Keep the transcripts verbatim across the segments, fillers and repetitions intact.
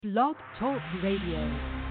Blog Talk Radio.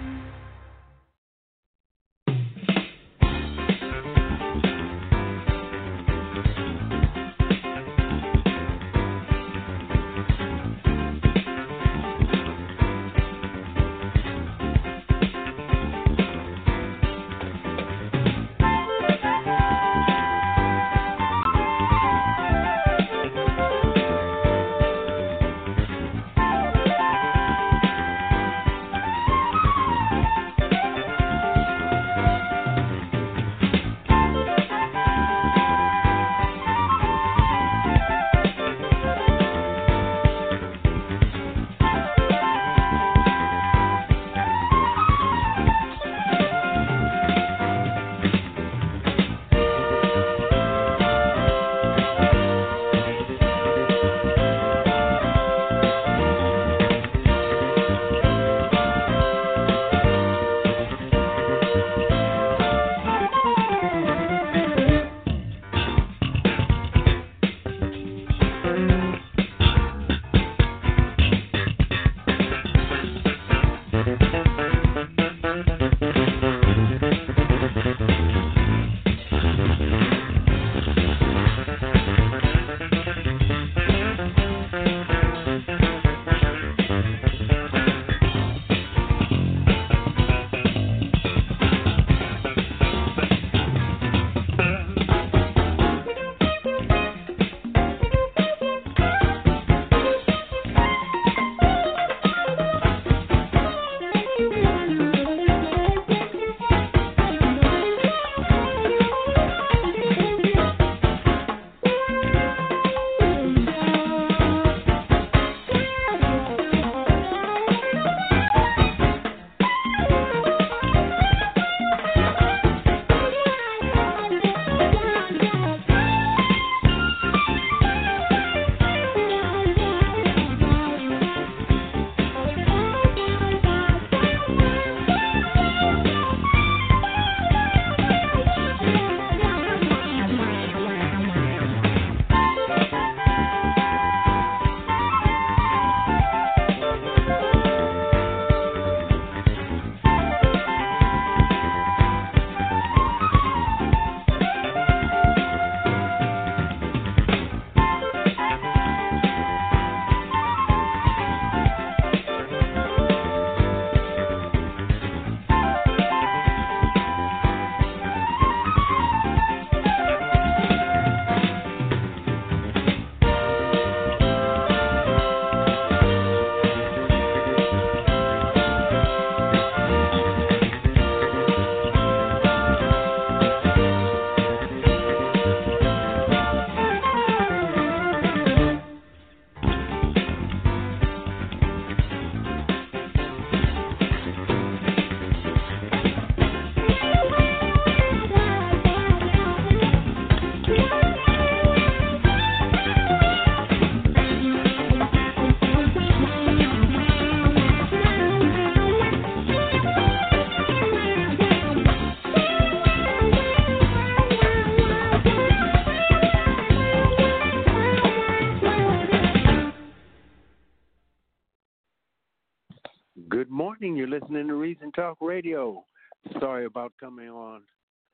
You're listening to Reason Talk Radio. Sorry about coming on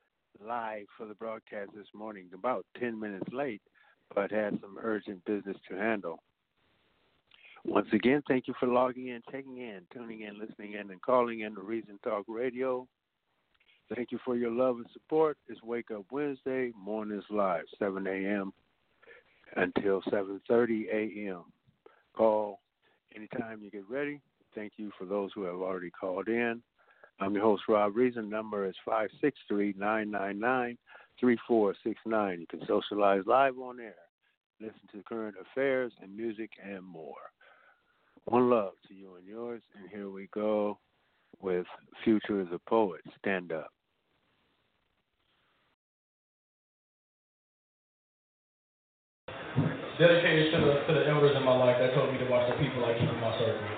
live for the broadcast this morning, about ten minutes late, but had some urgent business to handle. Once again, thank you for logging in, checking in, tuning in, listening in, and calling in to Reason Talk Radio. Thank you for your love and support. It's Wake Up Wednesday, mornings live, seven a.m. until seven thirty a.m. Call anytime you get ready. Thank you for those who have already called in. I'm your host, Rob Reason. Number is five six three, nine nine nine, three four six nine. You can socialize live on air, listen to current affairs and music and more. One love to you and yours. And here we go with Future the Poet. Stand up. Dedicated to the, to the elders in my life that told me to watch the people I keep in my circle.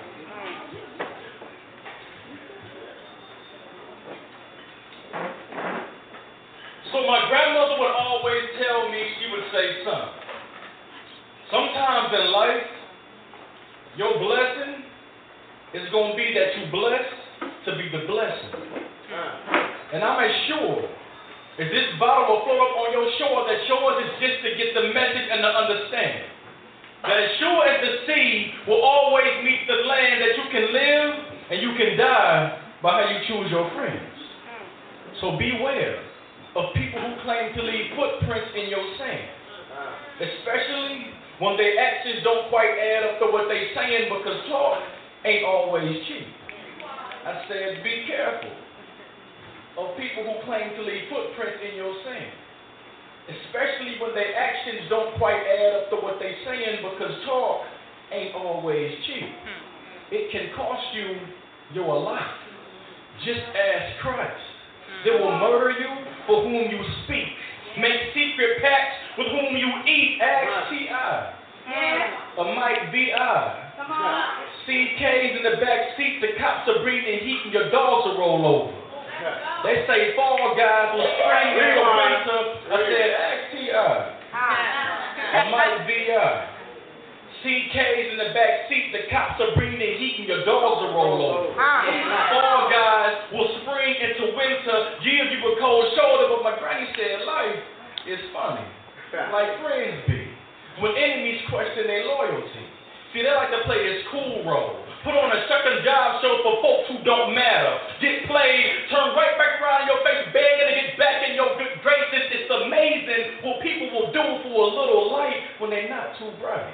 So my grandmother would always tell me, she would say, son, sometimes in life, your blessing is going to be that you blessed to be the blessing. And I'm as sure as this bottle will float up on your shore that yours is just to get the message and the understanding. That as sure as the seed will always meet the land, that you can live and you can die by how you choose your friends. So beware of people who claim to leave footprints in your sand, especially when their actions don't quite add up to what they're saying, because talk ain't always cheap. I said, be careful of people who claim to leave footprints in your sand, especially when their actions don't quite add up to what they're saying, because talk ain't always cheap. It can cost you your life. Just ask Christ. They will murder you for whom you speak. Make secret pacts with whom you eat. Ask T I or Mike V I C Ks in the back seat. The cops are breathing heat and your dogs will roll over. They say fall guys will spring in the winter. I said ask T I or Mike V I C Ks in the back seat. The cops are breathing heat and your dogs will roll over. Fall guys will spring into winter, give you a cold shoulder, but my granny said life is funny, like friends be, when enemies question their loyalty. See, they like to play this cool role, put on a second job show for folks who don't matter, get played, turn right back around in your face, begging to get back in your good graces. It's amazing what people will do for a little light when they're not too bright.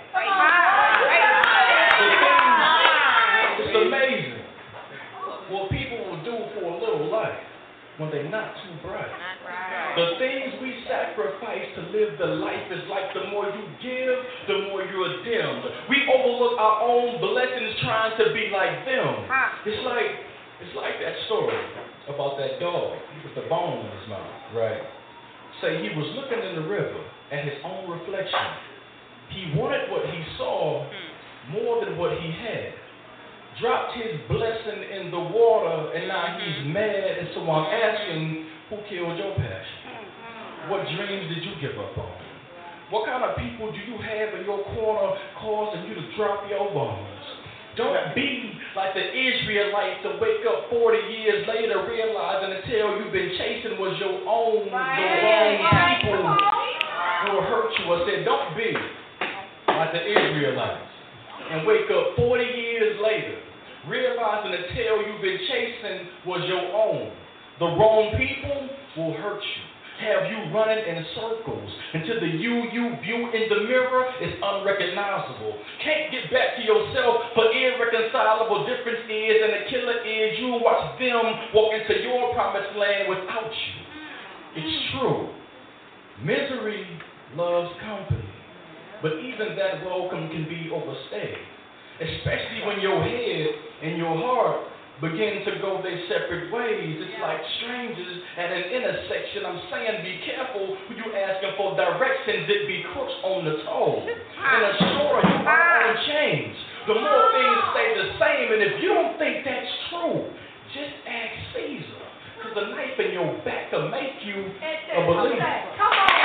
It's amazing what people will do for a little light when they're not too bright. The things we sacrifice to live the life is like the more you give, the more you're dimmed. We overlook our own blessings trying to be like them. It's like it's like that story about that dog with the bone in his mouth, right? Say he was looking in the river at his own reflection. He wanted what he saw more than what he had. Dropped his blessing in the water, and now he's mad, and so I'm asking, who killed your passion? What dreams did you give up on? What kind of people do you have in your corner causing you to drop your bones? Don't be like the Israelites to wake up forty years later realizing the tail you've been chasing was your own, the wrong people who will hurt you. I said, don't be like the Israelites and wake up forty years later realizing the tail you've been chasing was your own. The wrong people will hurt you, have you running in circles until the you you view in the mirror is unrecognizable. Can't get back to yourself, for irreconcilable difference is, and the killer is you watch them walk into your promised land without you. It's true. Misery loves company, but even that welcome can be overstayed, especially when your head and your heart begin to go their separate ways. It's like strangers at an intersection. I'm saying be careful when you asking for directions. It be crooks on the toe. In a store, you are on change. The more things stay the same, and if you don't think that's true, just ask Caesar, because the knife in your back will make you a believer. Come on.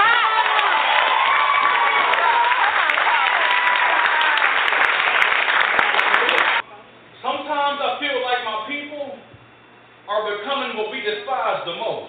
Sometimes I feel like my people are becoming what we despise the most.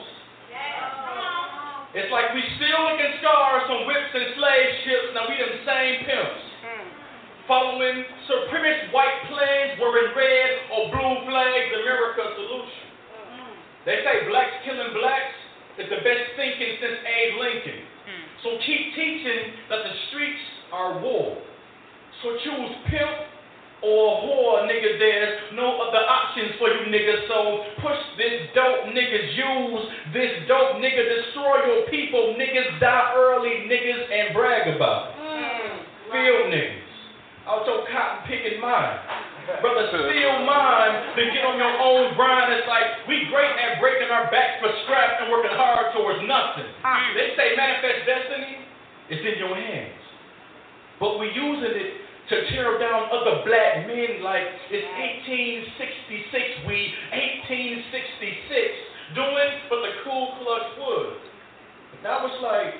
It's like we still looking scars from whips and slave ships. Now we them same pimps. Following supremacist white planes wearing red or blue flags, America's solution. They say blacks killing blacks is the best thinking since Abe Lincoln. So keep teaching that the streets are war. So choose pimp or whore, nigga. There's no other options for you niggas, so push this dope, niggas use this dope, nigga. Destroy your people, niggas. Die early, niggas, and brag about it. Mm. Field niggas out your cotton picking mind, brother, steal mine to get on your own grind. It's like we great at breaking our backs for scrap and working hard towards nothing. Mm. They say manifest destiny is in your hands, but we using it to tear down other black men like it's eighteen sixty-six, we eighteen sixty-six, doing what the Ku Klux would. Now it's like,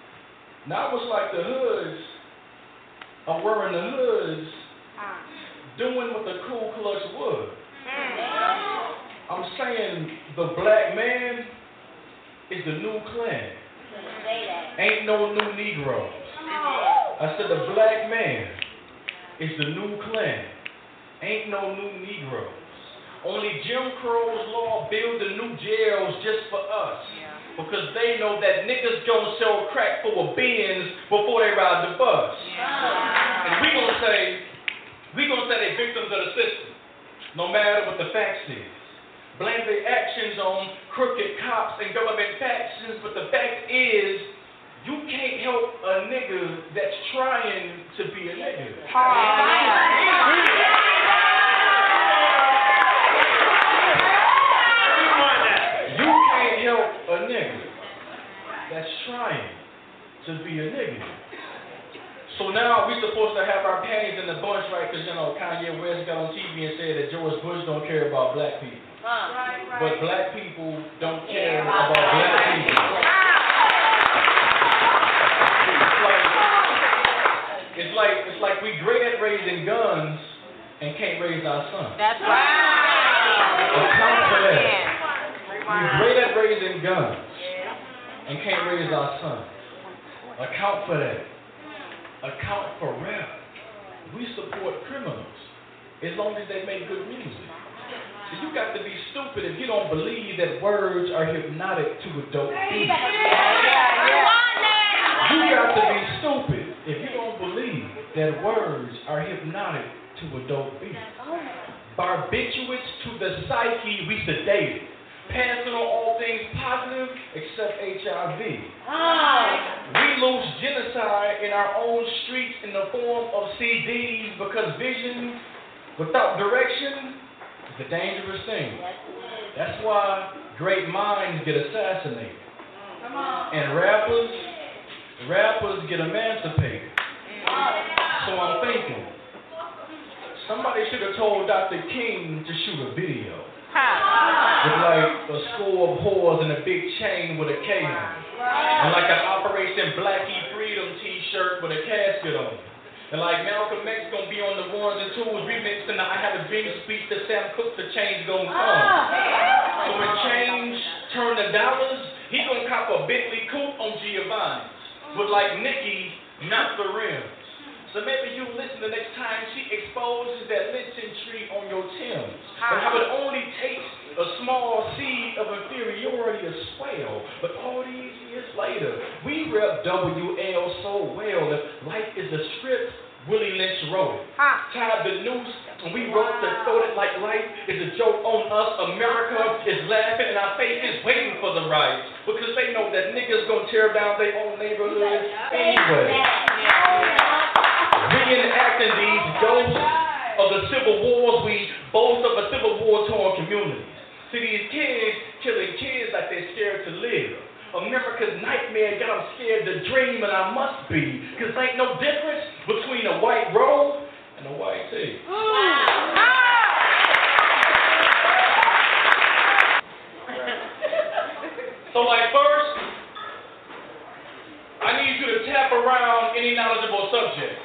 now it's like the hoods are wearing the hoods doing what the Ku Klux would. I'm saying the black man is the new Klan. Ain't no new Negroes. I said the black man is the new Klan. Ain't no new Negroes. Only Jim Crow's law build the new jails just for us. Because they know that niggas gonna sell crack for a Benz before they ride the bus. And we gonna say, we gonna say they victims of the system, no matter what the facts is. Blame their actions on crooked cops and government factions, but the fact is, you can't help a nigga that's trying to be a nigga. You can't help a nigga that's trying to be a nigga. So now we supposed to have our panties in the bunch, right? Because, you know, Kanye West got on T V and said that George Bush don't care about black people. But black people don't care about black people. It's like, it's like we great at raising guns and can't raise our sons. That's right. Account for that. We're great at raising guns and can't raise our sons. Account for that. Account for rap. We support criminals as long as they make good music. So you got to be stupid if you don't believe that words are hypnotic to a dope beat. You got to be stupid if you don't believe that words are hypnotic to a dope beat. Barbiturates to the psyche, we sedate it. Passing on all things positive except H I V. We lose genocide in our own streets in the form of C Ds because vision without direction is a dangerous thing. That's why great minds get assassinated. And rappers, rappers get emancipated. So I'm thinking, somebody should have told Doctor King to shoot a video. With like a score of whores and a big chain with a K on it. And like an Operation Blackie Freedom t-shirt with a casket on it. And like Malcolm X gonna be on the ones and twos remixing the I Have a Dream speech to Sam Cooke, the change gonna come. So when change turn to dollars, he gonna cop a Bentley coupe on Giovanni's. With like Nicki, not the rims. So maybe you listen the next time she exposes that lynching tree on your Timbs. And how it only takes a small seed of inferiority to swell. But all these years later, we rep W L so well. If life is a script, Willie Lynch wrote it. Tied the noose, and we wrote the throat it like life is a joke on us. America is laughing, and our face is waiting for the rise. Because they know that niggas gonna tear down their own neighborhoods anyway. Reenacting these ghosts of the civil wars, we boast of a civil war torn communities. See these kids killing kids like they're scared to live. America's nightmare got them scared to dream, and I must be, because there ain't no difference between a white robe and a white tee. So like first, I need you to tap around any knowledgeable subject.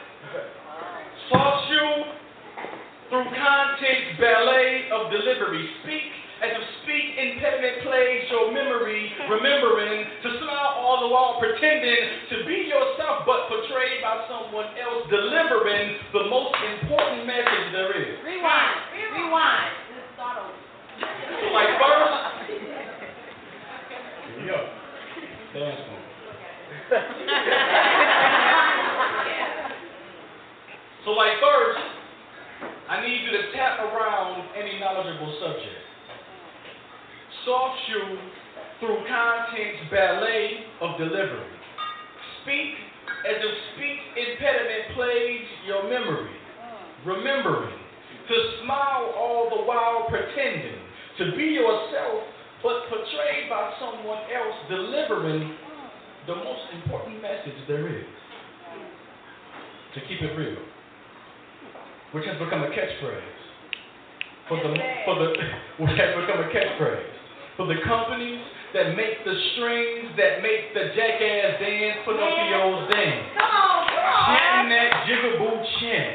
Soft shoe through context ballet of delivery. Speak as if speak impediment plays your memory, remembering to smile all the while pretending to be yourself but portrayed by someone else, delivering the most important message there is. Rewind. Rewind. So like first, here we go. Dance move. So like first, I need you to tap around any knowledgeable subject. Soft shoe through context ballet of delivery. Speak as if speech impediment plays your memory. Remembering to smile all the while pretending to be yourself but portrayed by someone else, delivering the most important message there is. To keep it real. Which has become a catchphrase for the for the which has become a catchphrase for the companies that make the strings that make the jackass dance, Pinocchio's dance. Chanting that jigaboo chin.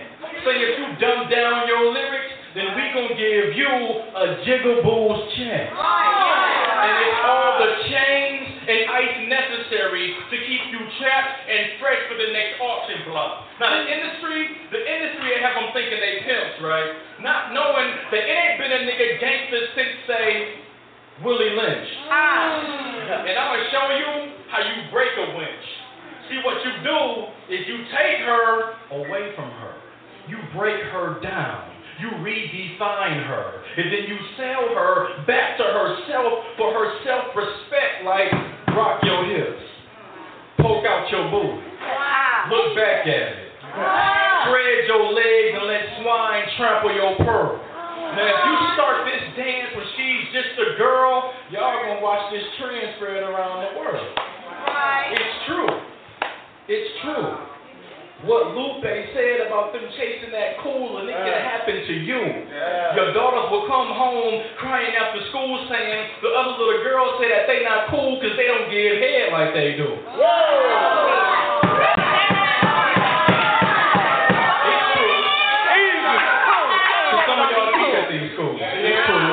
say if you dumb down your lyrics, then we gonna give you a Jiggaboo's check. And it's all the chains and ice necessary to keep you trapped and fresh for the next auction block. Now the industry, the industry have them thinking they pimps, right? Not knowing that it ain't been a nigga gangster since, say, Willie Lynch. Ah. And I'm gonna show you how you break a winch. See, what you do is you take her away from her. You break her down. You redefine her. And then you sell her back to herself for her self-respect, like rock your hips, poke out your booty, wow. Look back at it, wow. Spread your legs and let swine trample your pearl. Now, if you start this dance when she's just a girl, y'all gonna watch this trend spread around the world. Right. It's true. It's true. What Lupe said about them chasing that cool, and it can happen to you. Yeah. Your daughters will come home crying after school saying the other little girls say that they not cool because they don't give head like they do. Whoa. These schools. It's true.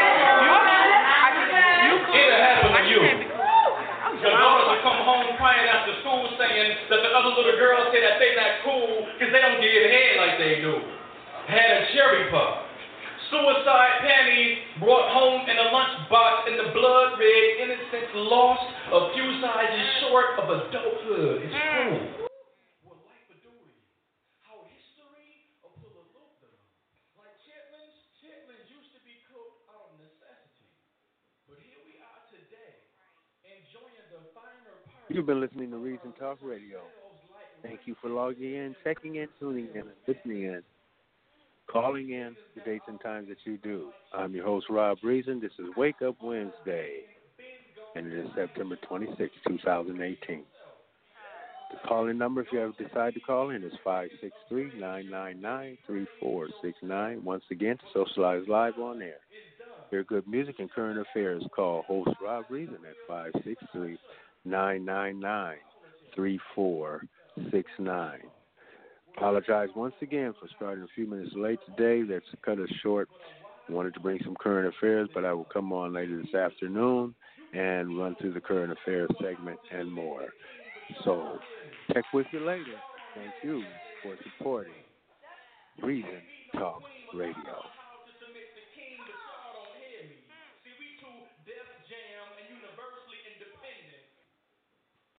It'll happen to you. Your daughters will come home crying after school saying that the other little girls say that they not cool because they don't give head like they do. Had a cherry pop. Suicide panties brought home in a lunchbox and the blood red innocence lost a few sizes short of adulthood. It's true. You've been listening to Reason Talk Radio. Thank you for logging in, checking in, tuning in, and listening in, calling in the dates and times that you do. I'm your host, Rob Reason. This is Wake Up Wednesday, and it is September twenty-sixth, twenty eighteen. The call-in number, if you ever decide to call in, is five six three, nine nine nine, three four six nine. Once again, to socialize live on air. Hear good music and current affairs. Call host Rob Reason at five six three, nine nine nine, three four six nine. Apologize once again for starting a few minutes late today. That's cut us short. I wanted to bring some current affairs, but I will come on later this afternoon and run through the current affairs segment and more. So, check with you later. Thank you for supporting Reason Talk Radio.